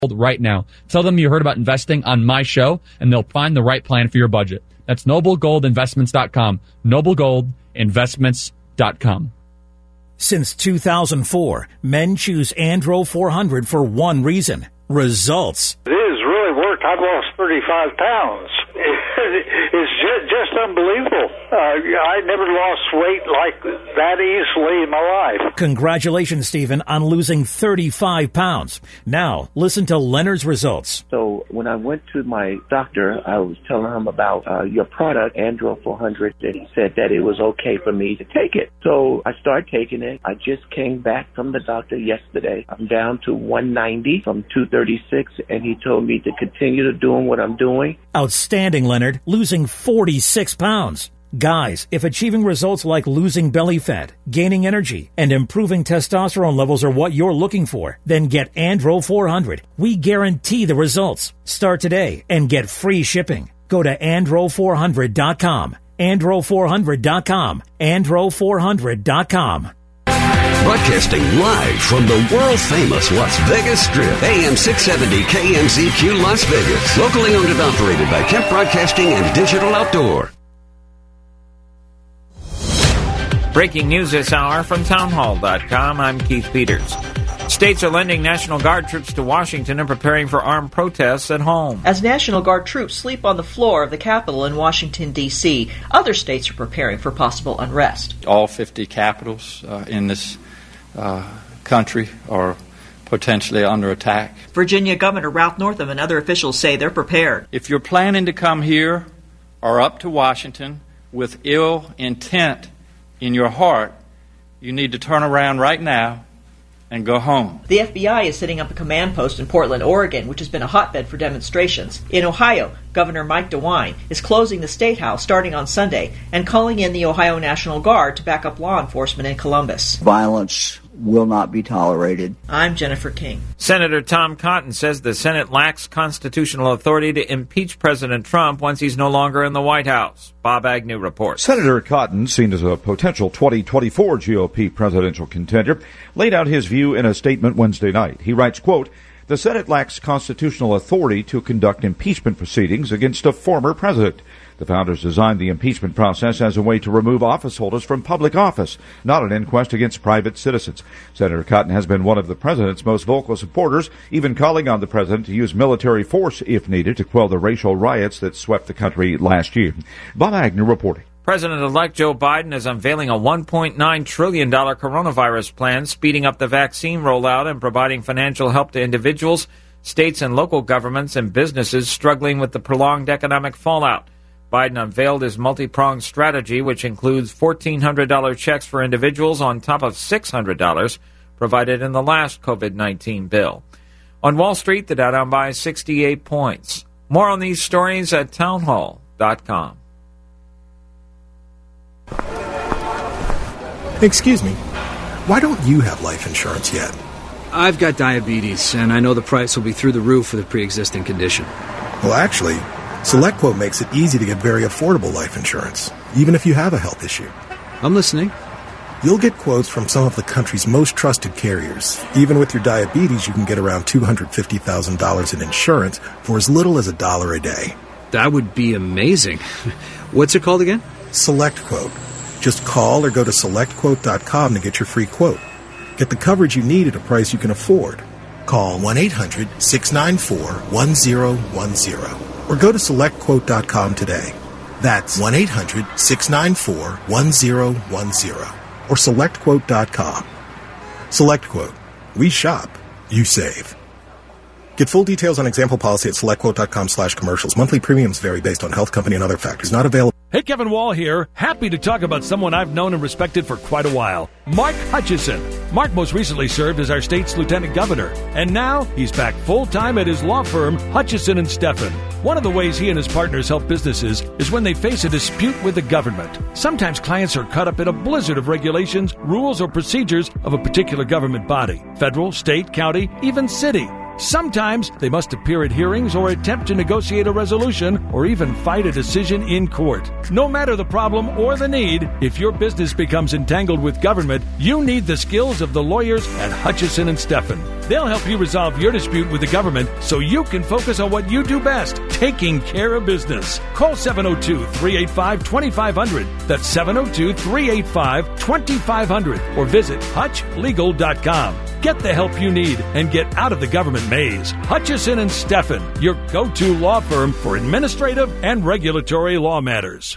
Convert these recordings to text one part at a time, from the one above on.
right now. Tell them you heard about investing on my show, and they'll find the right plan for your budget. That's NobleGoldInvestments.com. NobleGoldInvestments.com. Since 2004, men choose Andro 400 for one reason: results. It has really worked. I've lost 35 pounds. It's just unbelievable. I never lost weight like that easily in my life. Congratulations, Stephen, on losing 35 pounds. Now, listen to Leonard's results. So when I went to my doctor, I was telling him about your product, Andro 400, and he said that it was okay for me to take it. So I started taking it. I just came back from the doctor yesterday. I'm down to 190 from 236, and he told me to continue to doing what I'm doing. Outstanding, Leonard, losing 46 pounds. Guys, if achieving results like losing belly fat, gaining energy, and improving testosterone levels are what you're looking for, then get Andro 400. We guarantee the results. Start today and get free shipping. Go to Andro400.com. Andro400.com. Andro400.com. Broadcasting live from the world-famous Las Vegas Strip, AM 670 KMZQ Las Vegas. Locally owned and operated by Kemp Broadcasting and Digital Outdoor. Breaking news this hour from townhall.com. I'm Keith Peters. States are lending National Guard troops to Washington and preparing for armed protests at home. As National Guard troops sleep on the floor of the Capitol in Washington, D.C., other states are preparing for possible unrest. All 50 capitals in this country are potentially under attack. Virginia Governor Ralph Northam and other officials say they're prepared. If you're planning to come here or up to Washington with ill intent in your heart, you need to turn around right now and go home. The FBI is setting up a command post in Portland, Oregon, which has been a hotbed for demonstrations. In Ohio, Governor Mike DeWine is closing the State House starting on Sunday and calling in the Ohio National Guard to back up law enforcement in Columbus. Violence will not be tolerated. I'm Jennifer King. Senator Tom Cotton says the Senate lacks constitutional authority to impeach President Trump once he's no longer in the White House. Bob Agnew reports. Senator Cotton, seen as a potential 2024 GOP presidential contender, laid out his view in a statement Wednesday night. He writes, quote, "The Senate lacks constitutional authority to conduct impeachment proceedings against a former president. The founders designed the impeachment process as a way to remove office holders from public office, not an inquest against private citizens." Senator Cotton has been one of the president's most vocal supporters, even calling on the president to use military force if needed to quell the racial riots that swept the country last year. Bob Agnew reporting. President-elect Joe Biden is unveiling a $1.9 trillion coronavirus plan, speeding up the vaccine rollout and providing financial help to individuals, states, and local governments and businesses struggling with the prolonged economic fallout. Biden unveiled his multi-pronged strategy, which includes $1,400 checks for individuals on top of $600 provided in the last COVID-19 bill. On Wall Street, the Dow down by 68 points. More on these stories at townhall.com. Excuse me, why don't you have life insurance yet? I've got diabetes, and I know the price will be through the roof for the pre-existing condition. Well, actually, SelectQuote makes it easy to get very affordable life insurance, even if you have a health issue. I'm listening. You'll get quotes from some of the country's most trusted carriers. Even with your diabetes, you can get around $250,000 in insurance for as little as $1 a day. That would be amazing. What's it called again? SelectQuote. Just call or go to SelectQuote.com to get your free quote. Get the coverage you need at a price you can afford. Call 1-800-694-1010 or go to SelectQuote.com today. That's 1-800-694-1010 or SelectQuote.com. SelectQuote. We shop. You save. Get full details on example policy at SelectQuote.com/commercials. Monthly premiums vary based on health company and other factors. Not available. Hey, Kevin Wall here. Happy to talk about someone I've known and respected for quite a while. Mark Hutchison. Mark most recently served as our state's lieutenant governor, and now he's back full-time at his law firm, Hutchison & Steffen. One of the ways he and his partners help businesses is when they face a dispute with the government. Sometimes clients are caught up in a blizzard of regulations, rules, or procedures of a particular government body, federal, state, county, even city. Sometimes they must appear at hearings or attempt to negotiate a resolution or even fight a decision in court. No matter the problem or the need, if your business becomes entangled with government, you need the skills of the lawyers at Hutchison and Steffen. They'll help you resolve your dispute with the government so you can focus on what you do best, taking care of business. Call 702-385-2500. That's 702-385-2500 or visit hutchlegal.com. Get the help you need and get out of the government maze. Hutchison and Steffen, your go-to law firm for administrative and regulatory law matters.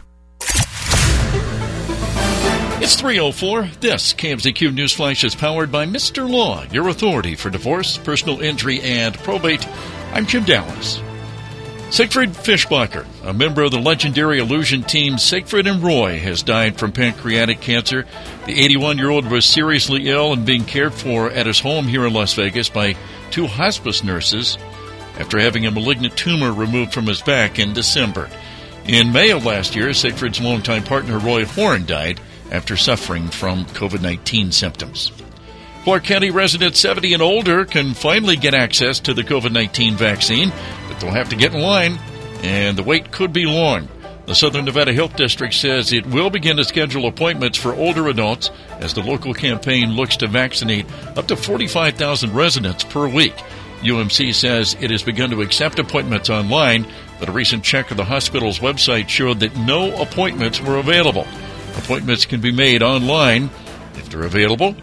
It's 3:04. This KMZQ News Flash is powered by Mr. Law, your authority for divorce, personal injury, and probate. I'm Jim Dallas. Siegfried Fischbacher, a member of the legendary Illusion team Siegfried and Roy, has died from pancreatic cancer. The 81-year-old was seriously ill and being cared for at his home here in Las Vegas by 2 hospice nurses after having a malignant tumor removed from his back in December. In May of last year, Siegfried's longtime partner Roy Horn died after suffering from COVID-19 symptoms. Clark County residents 70 and older can finally get access to the COVID-19 vaccine, but they'll have to get in line, and the wait could be long. The Southern Nevada Health District says it will begin to schedule appointments for older adults as the local campaign looks to vaccinate up to 45,000 residents per week. UMC says it has begun to accept appointments online, but a recent check of the hospital's website showed that no appointments were available. Appointments can be made online if they're available.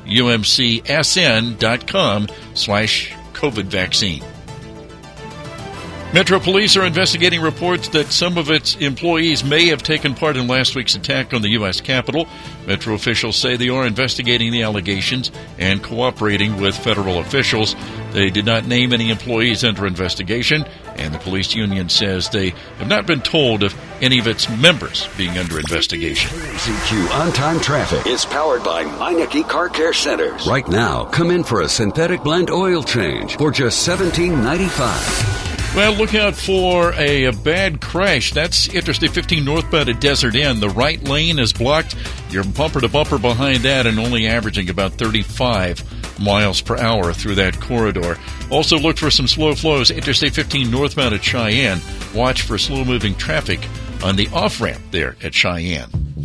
UMCSN.com/COVID vaccine. Metro Police are investigating reports that some of its employees may have taken part in last week's attack on the U.S. Capitol. Metro officials say they are investigating the allegations and cooperating with federal officials. They did not name any employees under investigation, and the police union says they have not been told of any of its members being under investigation. KMZQ On-Time Traffic is powered by Meineke Car Care Centers. Right now, come in for a synthetic blend oil change for just $17.95. Well, look out for a bad crash. That's Interstate 15 northbound at Desert Inn. The right lane is blocked. You're bumper to bumper behind that and only averaging about 35 miles per hour through that corridor. Also look for some slow flows. Interstate 15 northbound at Cheyenne. Watch for slow-moving traffic on the off-ramp there at Cheyenne.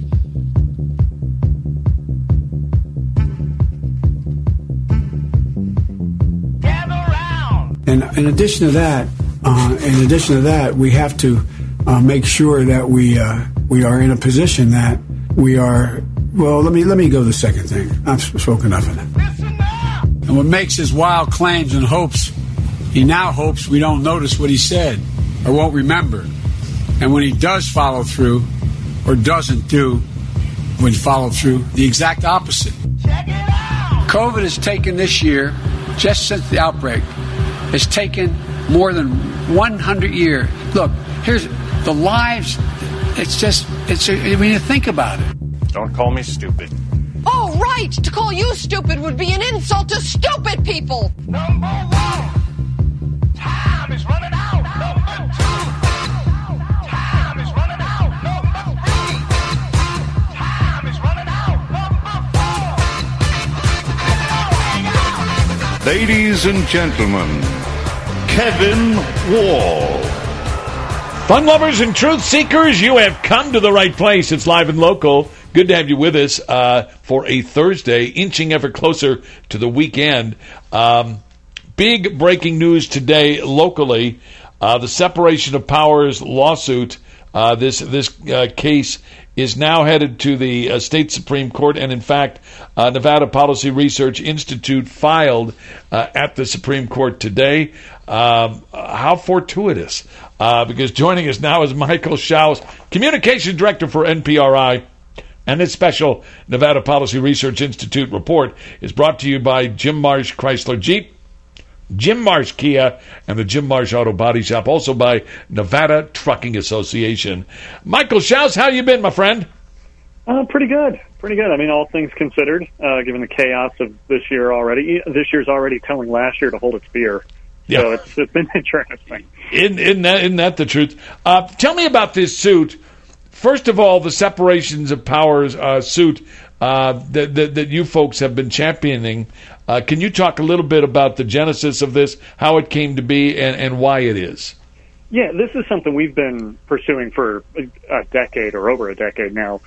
And in addition to that, we have to make sure that we are in a position that we are. Well, let me go to the second thing. I've spoken enough of that. And what makes his wild claims and hopes, he now hopes we don't notice what he said or won't remember. And when he does follow through or doesn't do when follow through, the exact opposite. Check it out. COVID has taken this year, just since the outbreak, has taken more than 100 years. Look, here's the lives. When you think about it. Don't call me stupid. Oh, right. To call you stupid would be an insult to stupid people. Number 1. Time is running out. Number 2. Time is running out. Number 3. Time is running out. Number 4. Ladies and gentlemen, Kevin Wall. Fun lovers and truth seekers, you have come to the right place. It's live and local. Good to have you with us for a Thursday, inching ever closer to the weekend. Big breaking news today locally. The separation of powers lawsuit. This case is now headed to the state Supreme Court, and in fact, Nevada Policy Research Institute filed at the Supreme Court today. How fortuitous, because joining us now is Michael Schaus, Communications Director for NPRI, and this special Nevada Policy Research Institute report is brought to you by Jim Marsh Chrysler Jeep, Jim Marsh Kia, and the Jim Marsh Auto Body Shop, also by Nevada Trucking Association. Michael Schaus, how you been, my friend? Pretty good. I mean, all things considered, given the chaos of this year already. This year's already telling last year to hold its beer. Yeah. So it's been interesting. Isn't that the truth? Tell me about this suit. First of all, the separations of powers suit that you folks have been championing. Can you talk a little bit about the genesis of this, how it came to be, and why it is? Yeah, this is something we've been pursuing for a decade or over a decade now.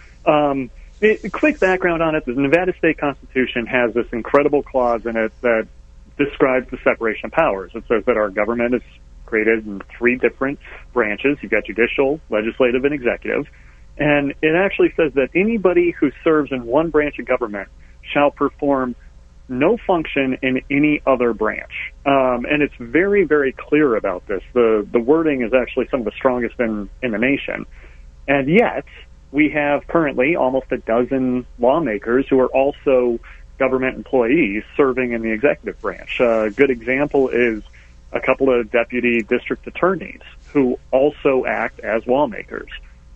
Quick background on it, the Nevada State Constitution has this incredible clause in it that describes the separation of powers. It says that our government is created in 3 different branches. You've got judicial, legislative, and executive. And it actually says that anybody who serves in one branch of government shall perform no function in any other branch. And it's very, very clear about this. The wording is actually some of the strongest in the nation. And yet, we have currently almost a dozen lawmakers who are also government employees serving in the executive branch. A good example is a couple of deputy district attorneys who also act as lawmakers.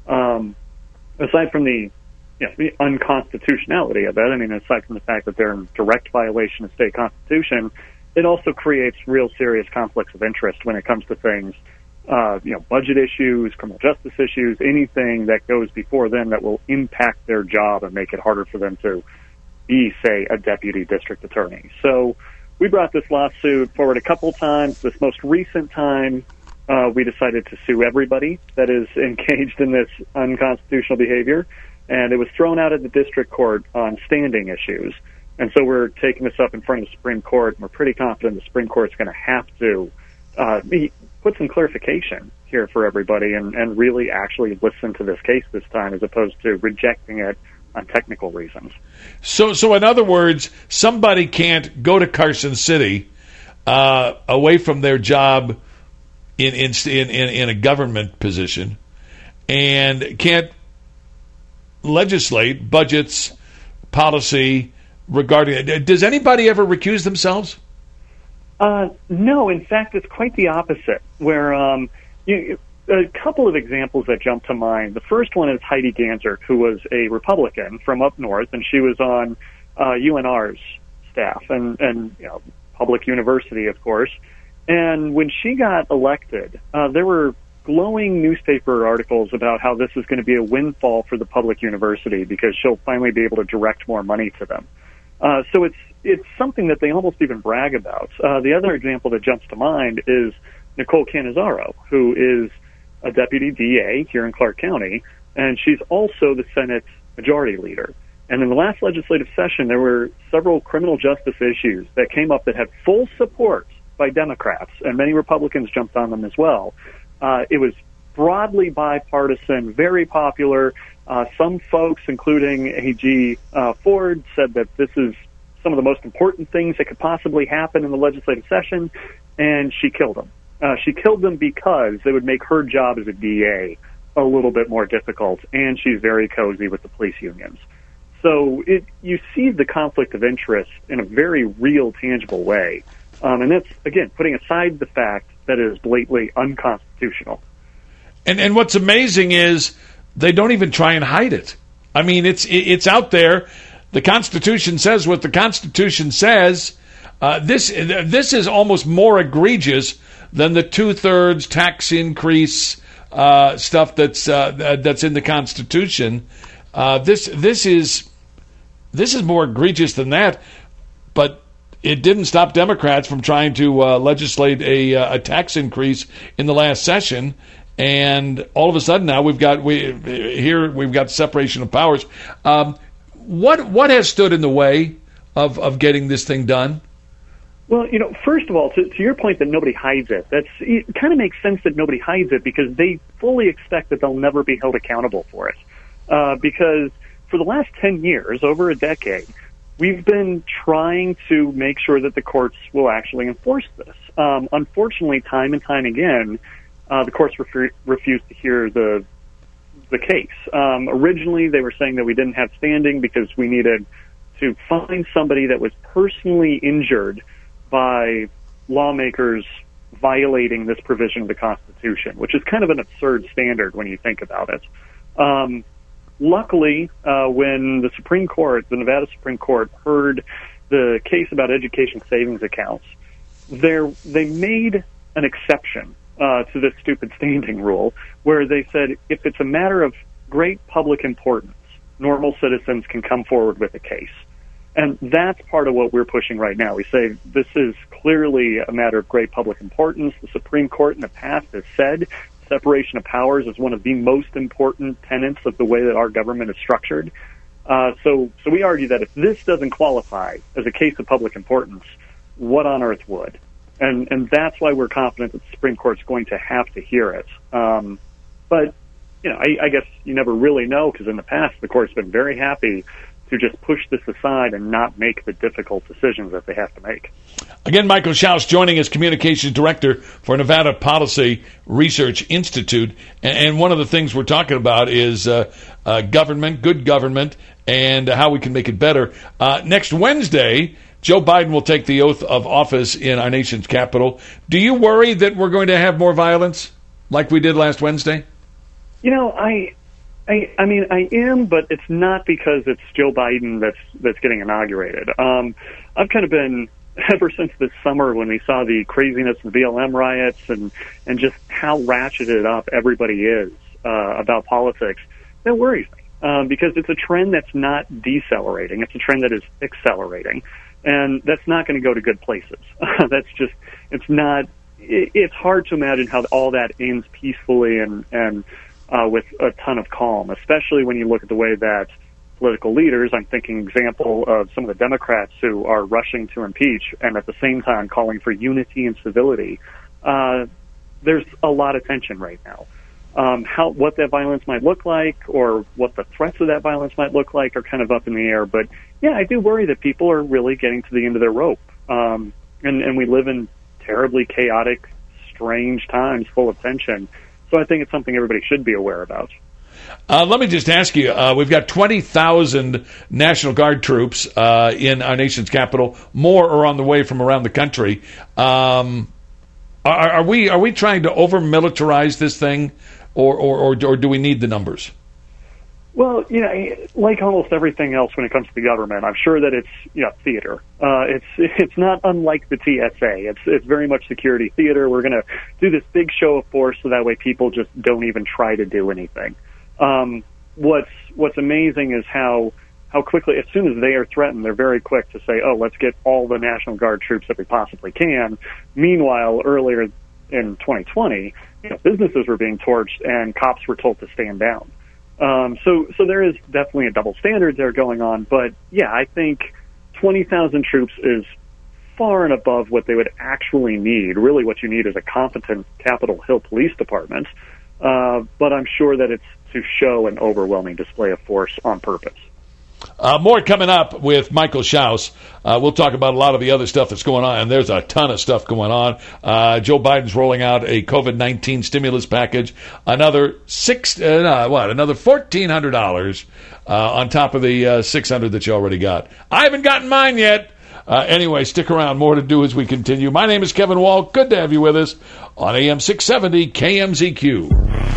Aside from the unconstitutionality of it, I mean, aside from the fact that they're in direct violation of state constitution, it also creates real serious conflicts of interest when it comes to things, budget issues, criminal justice issues, anything that goes before them that will impact their job and make it harder for them to be, say, a deputy district attorney. So we brought this lawsuit forward a couple times. This most recent time, we decided to sue everybody that is engaged in this unconstitutional behavior, and it was thrown out of the district court on standing issues. And so we're taking this up in front of the Supreme Court, and we're pretty confident the Supreme Court's going to have to put some clarification here for everybody and really actually listen to this case this time as opposed to rejecting it on technical reasons. So in other words, somebody can't go to Carson City away from their job in a government position and can't legislate budgets, policy regarding it. Does anybody ever recuse themselves? No, in fact, it's quite the opposite, where a couple of examples that jump to mind. The first one is Heidi Ganser, who was a Republican from up north, and she was on UNR's staff and public university, of course. And when she got elected, there were glowing newspaper articles about how this is going to be a windfall for the public university because she'll finally be able to direct more money to them. So it's something that they almost even brag about. The other example that jumps to mind is Nicole Cannizzaro, who is a deputy DA here in Clark County, and she's also the Senate Majority Leader. And in the last legislative session, there were several criminal justice issues that came up that had full support by Democrats, and many Republicans jumped on them as well. It was broadly bipartisan, very popular. Some folks, including A.G. Ford, said that this is some of the most important things that could possibly happen in the legislative session, and she killed them. She killed them because they would make her job as a DA a little bit more difficult, and she's very cozy with the police unions. So you see the conflict of interest in a very real, tangible way. And that's, again, putting aside the fact that it is blatantly unconstitutional. And what's amazing is they don't even try and hide it. I mean, it's out there. The Constitution says what the Constitution says. This is almost more egregious than the 2/3 tax increase stuff that's in the Constitution. This is more egregious than that, but it didn't stop Democrats from trying to legislate a tax increase in the last session. And all of a sudden now we've got separation of powers. What has stood in the way of getting this thing done? Well, first of all, to your point that nobody hides it, it kind of makes sense that nobody hides it because they fully expect that they'll never be held accountable for it. Because for the last 10 years, over a decade, we've been trying to make sure that the courts will actually enforce this. Unfortunately, time and time again, the courts refused to hear the case. Originally, they were saying that we didn't have standing because we needed to find somebody that was personally injured by lawmakers violating this provision of the Constitution, which is kind of an absurd standard when you think about it. Luckily, when the Nevada Supreme Court heard the case about education savings accounts, they made an exception to this stupid standing rule where they said if it's a matter of great public importance, normal citizens can come forward with a case. And that's part of what we're pushing right now. We say this is clearly a matter of great public importance. The Supreme Court in the past has said separation of powers is one of the most important tenets of the way that our government is structured. So we argue that if this doesn't qualify as a case of public importance, what on earth would? And that's why we're confident that the Supreme Court's going to have to hear it. But, I guess you never really know, because in the past the court's been very happy to just push this aside and not make the difficult decisions that they have to make. Again, Michael Schaus joining as Communications Director for Nevada Policy Research Institute. And one of the things we're talking about is government, good government, and how we can make it better. Next Wednesday, Joe Biden will take the oath of office in our nation's capital. Do you worry that we're going to have more violence like we did last Wednesday? I mean, I am, but it's not because it's Joe Biden that's getting inaugurated. I've kind of been, ever since this summer when we saw the craziness of the BLM riots and just how ratcheted up everybody is about politics, that worries me because it's a trend that's not decelerating. It's a trend that is accelerating, and that's not going to go to good places. It's hard to imagine how all that ends peacefully and with a ton of calm, especially when you look at the way that political leaders, I'm thinking example of some of the Democrats who are rushing to impeach and at the same time calling for unity and civility. There's a lot of tension right now. What that violence might look like or what the threats of that violence might look like are kind of up in the air. But yeah, I do worry that people are really getting to the end of their rope. And we live in terribly chaotic, strange times full of tension. So I think it's something everybody should be aware about. Let me just ask you, we've got 20,000 National Guard troops in our nation's capital. More are on the way from around the country. Are we trying to over-militarize this thing, or do we need the numbers? Well, like almost everything else when it comes to the government, I'm sure that it's theater. It's not unlike the TSA. It's very much security theater. We're going to do this big show of force so that way people just don't even try to do anything. What's amazing is how quickly, as soon as they are threatened, they're very quick to say, "Oh, let's get all the National Guard troops that we possibly can." Meanwhile, earlier in 2020, businesses were being torched and cops were told to stand down. So there is definitely a double standard there going on, but yeah, I think 20,000 troops is far and above what they would actually need. Really what you need is a competent Capitol Hill Police Department, but I'm sure that it's to show an overwhelming display of force on purpose. More coming up with Michael Schaus. We'll talk about a lot of the other stuff that's going on, and there's a ton of stuff going on. Joe Biden's rolling out a COVID-19 stimulus package, another $1,400 on top of the $600 that you already got. I haven't gotten mine yet. Anyway, stick around. More to do as we continue. My name is Kevin Wall. Good to have you with us on AM 670 KMZQ.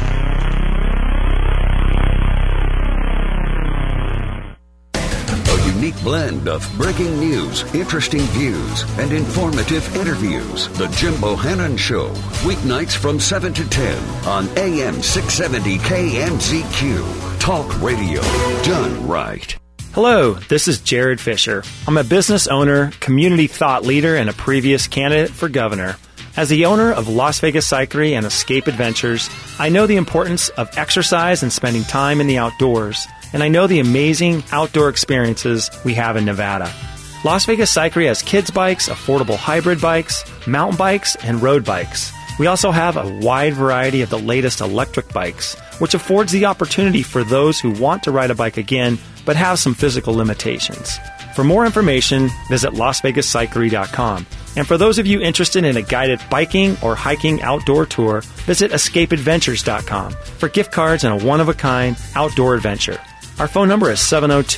Unique blend of breaking news, interesting views, and informative interviews. The Jim Bohannon Show, weeknights from 7 to 10 on AM 670 KMZQ. Talk radio done right. Hello, this is Jared Fisher. I'm a business owner, community thought leader, and a previous candidate for governor. As the owner of Las Vegas Cyclery and Escape Adventures, I know the importance of exercise and spending time in the outdoors, and I know the amazing outdoor experiences we have in Nevada. Las Vegas Cyclery has kids bikes, affordable hybrid bikes, mountain bikes, and road bikes. We also have a wide variety of the latest electric bikes, which affords the opportunity for those who want to ride a bike again but have some physical limitations. For more information, visit LasVegasCyclery.com. And for those of you interested in a guided biking or hiking outdoor tour, visit EscapeAdventures.com for gift cards and a one-of-a-kind outdoor adventure. Our phone number is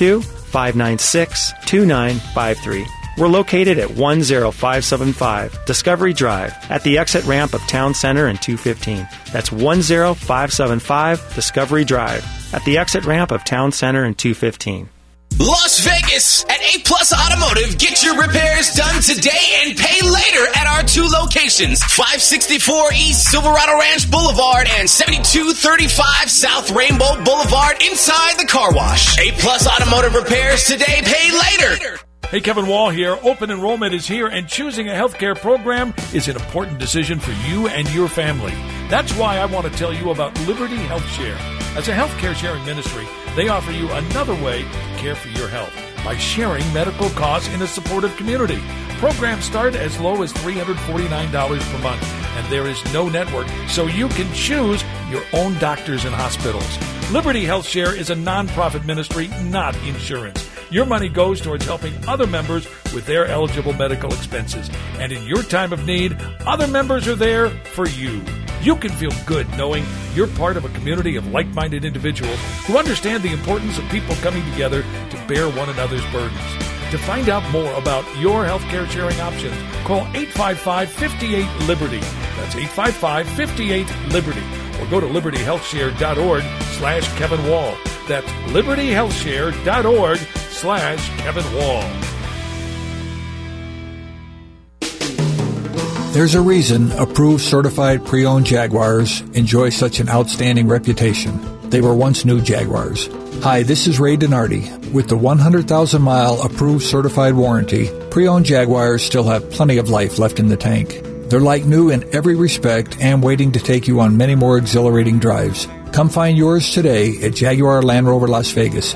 702-596-2953. We're located at 10575 Discovery Drive at the exit ramp of Town Center and 215. That's 10575 Discovery Drive at the exit ramp of Town Center and 215. Las Vegas at A Plus Automotive. Get your repairs done today and pay later at our two locations, 564 East Silverado Ranch Boulevard and 7235 South Rainbow Boulevard inside the car wash. A Plus Automotive repairs today, pay later. Hey, Kevin Wall here. Open enrollment is here, and choosing a healthcare program is an important decision for you and your family. That's why I want to tell you about Liberty Health Share. As a healthcare sharing ministry, they offer you another way to care for your health by sharing medical costs in a supportive community. Programs start as low as $349 per month, and there is no network, so you can choose your own doctors and hospitals. Liberty Health Share is a nonprofit ministry, not insurance. Your money goes towards helping other members with their eligible medical expenses. And in your time of need, other members are there for you. You can feel good knowing you're part of a community of like-minded individuals who understand the importance of people coming together to bear one another's burdens. To find out more about your healthcare sharing options, call 855-58-LIBERTY. That's 855-58-LIBERTY. Or go to libertyhealthshare.org/Kevin Wall. That's libertyhealthshare.org/Kevin Wall. There's a reason approved certified pre-owned Jaguars enjoy such an outstanding reputation. They were once new Jaguars. Hi, this is Ray Donardi. With the 100,000-mile approved certified warranty, pre-owned Jaguars still have plenty of life left in the tank. They're like new in every respect and waiting to take you on many more exhilarating drives. Come find yours today at Jaguar Land Rover Las Vegas,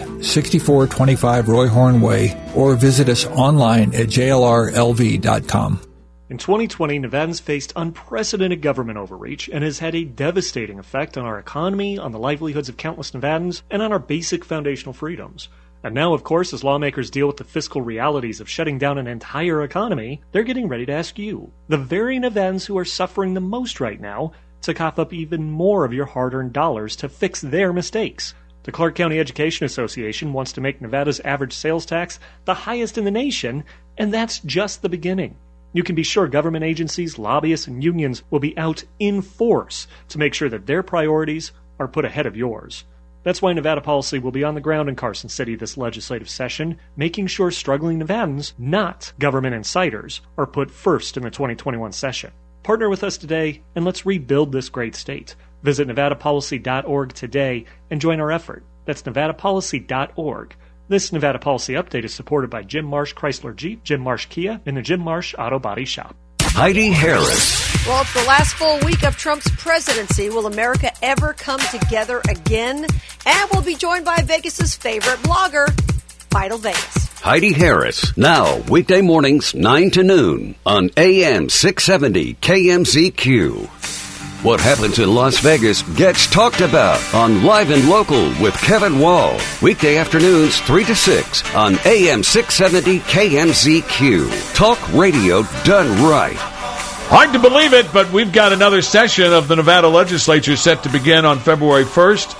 6425 Roy Horn Way, or visit us online at jlrlv.com. In 2020, Nevadans faced unprecedented government overreach and has had a devastating effect on our economy, on the livelihoods of countless Nevadans, and on our basic foundational freedoms. And now, of course, as lawmakers deal with the fiscal realities of shutting down an entire economy, they're getting ready to ask you, the very Nevadans who are suffering the most right now, to cough up even more of your hard-earned dollars to fix their mistakes. The Clark County Education Association wants to make Nevada's average sales tax the highest in the nation, and that's just the beginning. You can be sure government agencies, lobbyists, and unions will be out in force to make sure that their priorities are put ahead of yours. That's why Nevada Policy will be on the ground in Carson City this legislative session, making sure struggling Nevadans, not government insiders, are put first in the 2021 session. Partner with us today, and let's rebuild this great state. Visit nevadapolicy.org today and join our effort. That's nevadapolicy.org. This Nevada Policy Update is supported by Jim Marsh Chrysler Jeep, Jim Marsh Kia, and the Jim Marsh Auto Body Shop. Heidi Harris. Well, it's the last full week of Trump's presidency. Will America ever come together again? And we'll be joined by Vegas's favorite blogger, Vital Vegas. Heidi Harris, now weekday mornings 9 to noon on AM 670 KMZQ. What happens in Las Vegas gets talked about on Live and Local with Kevin Wall. Weekday afternoons 3 to 6 on AM 670 KMZQ. Talk radio done right. Hard to believe it, but we've got another session of the Nevada legislature set to begin on February 1st.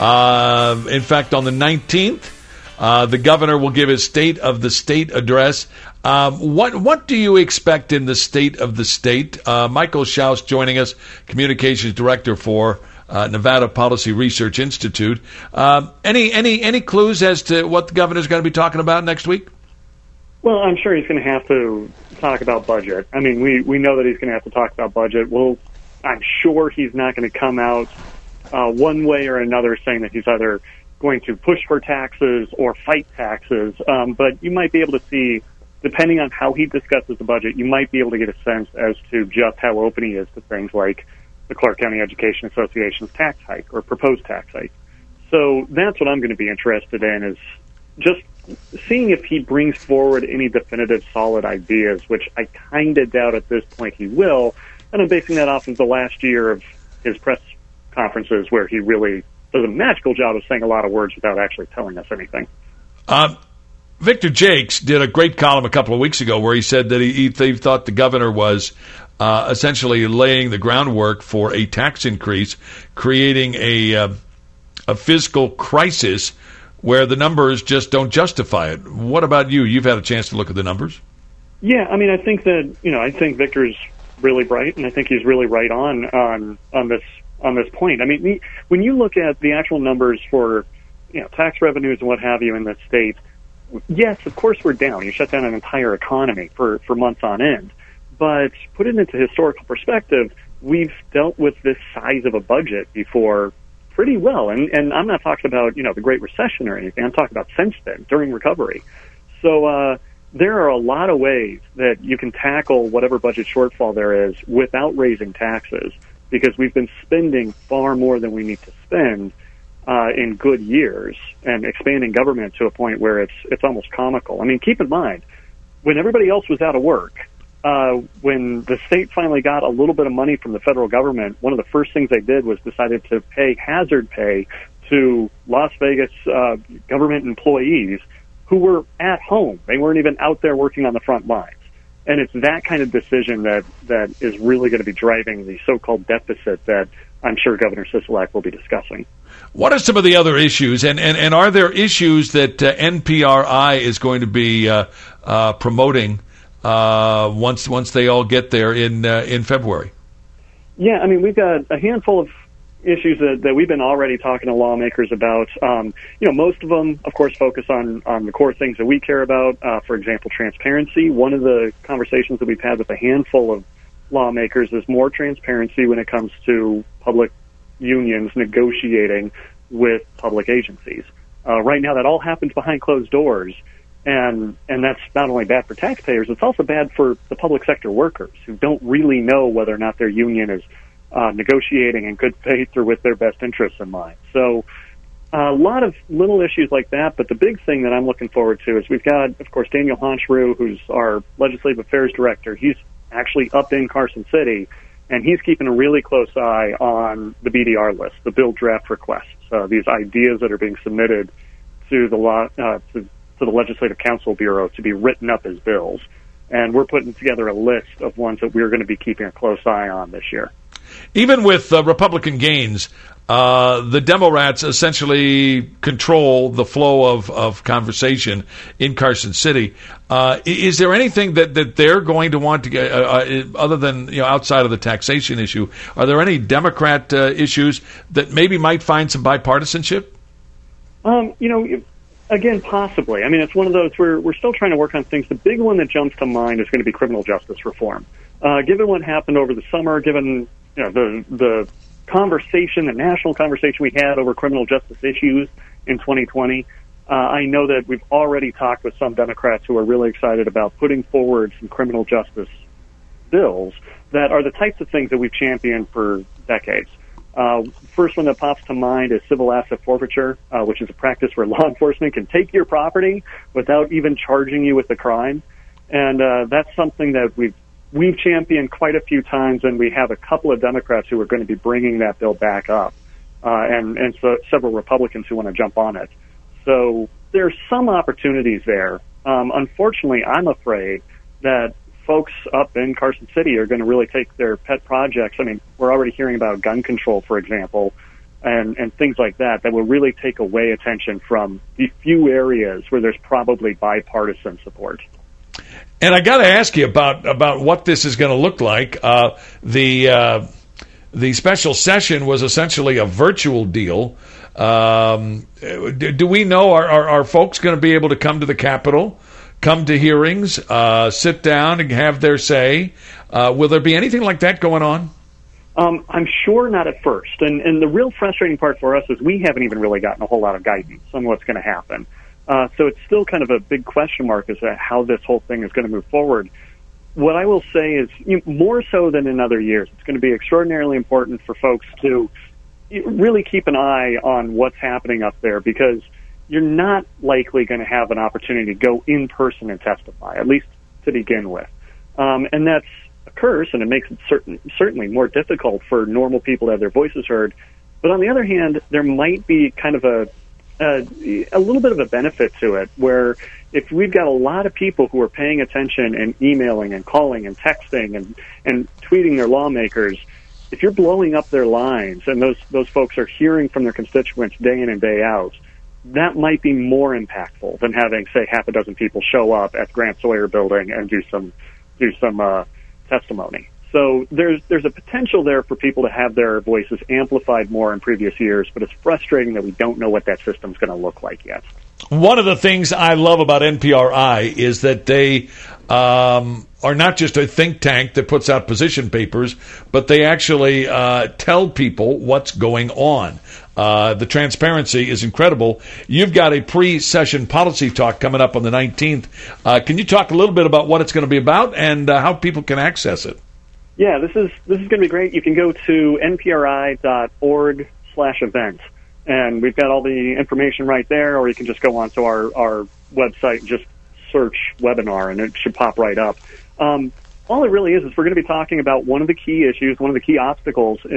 In fact, on the 19th. The governor will give his State of the State address. What do you expect in the State of the State? Michael Schaus joining us, Communications Director for Nevada Policy Research Institute. Any clues as to what the governor's going to be talking about next week? Well, I'm sure he's going to have to talk about budget. I mean, we know that he's going to have to talk about budget. Well, I'm sure he's not going to come out one way or another saying that he's either going to push for taxes or fight taxes, but you might be able to see, depending on how he discusses the budget, you might be able to get a sense as to just how open he is to things like the Clark County Education Association's tax hike or proposed tax hike. So that's what I'm going to be interested in, is just seeing if he brings forward any definitive, solid ideas, which I kind of doubt at this point he will, and I'm basing that off of the last year of his press conferences where he really does a magical job of saying a lot of words without actually telling us anything. Victor Jakes did a great column a couple of weeks ago where he said that he thought the governor was essentially laying the groundwork for a tax increase, creating a fiscal crisis where the numbers just don't justify it. What about you? You've had a chance to look at the numbers. Yeah, I mean, I think that, I think Victor's really bright, and I think he's really right on this point. I mean, when you look at the actual numbers for, tax revenues and what have you in the state, yes, of course we're down. You shut down an entire economy for months on end. But put it into historical perspective, we've dealt with this size of a budget before pretty well. And I'm not talking about, the Great Recession or anything. I'm talking about since then, during recovery. So there are a lot of ways that you can tackle whatever budget shortfall there is without raising taxes, because we've been spending far more than we need to spend in good years, and expanding government to a point where it's almost comical. I mean, keep in mind, when everybody else was out of work, when the state finally got a little bit of money from the federal government, one of the first things they did was decided to pay hazard pay to Las Vegas government employees who were at home. They weren't even out there working on the front lines. And it's that kind of decision that is really going to be driving the so-called deficit that I'm sure Governor Sisolak will be discussing. What are some of the other issues, and are there issues that NPRI is going to be promoting once they all get there in February? Yeah, I mean, we've got a handful of issues that we've been already talking to lawmakers about. Most of them, of course, focus on the core things that we care about. For example, transparency. One of the conversations that we've had with a handful of lawmakers is more transparency when it comes to public unions negotiating with public agencies. Right now, that all happens behind closed doors. And that's not only bad for taxpayers, it's also bad for the public sector workers who don't really know whether or not their union is negotiating in good faith or with their best interests in mind. So a lot of little issues like that, but the big thing that I'm looking forward to is we've got, of course, Daniel Honchroux, who's our Legislative Affairs Director. He's actually up in Carson City, and he's keeping a really close eye on the BDR list, the bill draft requests, these ideas that are being submitted to the Legislative Council Bureau to be written up as bills. And we're putting together a list of ones that we're going to be keeping a close eye on this year. Even with Republican gains, the Democrats essentially control the flow of conversation in Carson City. Is there anything that they're going to want to get, other than outside of the taxation issue? Are there any Democrat issues that maybe might find some bipartisanship? Again, possibly. I mean, it's one of those where we're still trying to work on things. The big one that jumps to mind is going to be criminal justice reform. Given what happened over the summer, given the conversation, the national conversation we had over criminal justice issues in 2020, I know that we've already talked with some Democrats who are really excited about putting forward some criminal justice bills that are the types of things that we've championed for decades. First one that pops to mind is civil asset forfeiture, which is a practice where law enforcement can take your property without even charging you with the crime. And that's something that we've championed quite a few times, and we have a couple of Democrats who are going to be bringing that bill back up, and so several Republicans who want to jump on it. So there's some opportunities there. Unfortunately, I'm afraid that folks up in Carson City are going to really take their pet projects. I mean, we're already hearing about gun control, for example, and things like that will really take away attention from the few areas where there's probably bipartisan support. And I got to ask you about what this is going to look like. The special session was essentially a virtual deal. Do we know, are folks going to be able to come to the Capitol, come to hearings, sit down and have their say? Will there be anything like that going on? I'm sure not at first. And the real frustrating part for us is we haven't even really gotten a whole lot of guidance on what's going to happen. So it's still kind of a big question mark as to how this whole thing is going to move forward. What I will say is, more so than in other years, it's going to be extraordinarily important for folks to really keep an eye on what's happening up there, because you're not likely going to have an opportunity to go in person and testify, at least to begin with. And that's a curse, and it makes it certainly more difficult for normal people to have their voices heard. But on the other hand, there might be kind of a little bit of a benefit to it, where if we've got a lot of people who are paying attention and emailing and calling and texting and tweeting their lawmakers, if you're blowing up their lines and those folks are hearing from their constituents day in and day out, that might be more impactful than having, say, half a dozen people show up at Grant Sawyer Building and do some testimony. So there's a potential there for people to have their voices amplified more in previous years, but it's frustrating that we don't know what that system's going to look like yet. One of the things I love about NPRI is that they are not just a think tank that puts out position papers, but they actually tell people what's going on. The transparency is incredible. You've got a pre-session policy talk coming up on the 19th. Can you talk a little bit about what it's going to be about and how people can access it? Yeah, this is going to be great. You can go to npri.org/events, and we've got all the information right there, or you can just go onto our website and just search webinar, and it should pop right up. All it really is we're going to be talking about one of the key issues, one of the key obstacles